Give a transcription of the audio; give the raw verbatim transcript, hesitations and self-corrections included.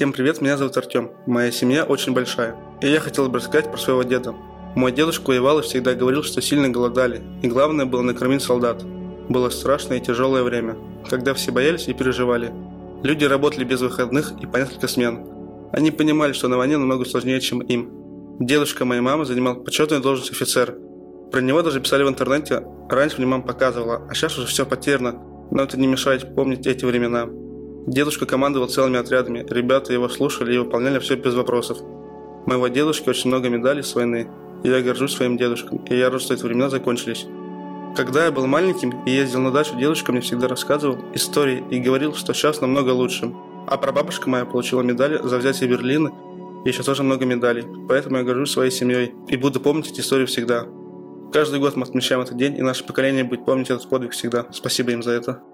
Всем привет, меня зовут Артем. Моя семья очень большая. И я хотел бы рассказать про своего деда. Мой дедушка воевал и всегда говорил, что сильно голодали. И главное было накормить солдат. Было страшное и тяжелое время, когда все боялись и переживали. Люди работали без выходных и по несколько смен. Они понимали, что на войне намного сложнее, чем им. Дедушка моей мамы занимал почетную должность офицера. Про него даже писали в интернете. Раньше мне мама показывала, а сейчас уже все потеряно. Но это не мешает помнить эти времена. Дедушка командовал целыми отрядами. Ребята его слушали и выполняли все без вопросов. У моего дедушки очень много медалей с войны. И я горжусь своим дедушкой. И я рад, что эти времена закончились. Когда я был маленьким и ездил на дачу, дедушка мне всегда рассказывал истории и говорил, что сейчас намного лучше. А прабабушка моя получила медали за взятие Берлина. И еще тоже много медалей. Поэтому я горжусь своей семьей. И буду помнить эти истории всегда. Каждый год мы отмечаем этот день, и наше поколение будет помнить этот подвиг всегда. Спасибо им за это.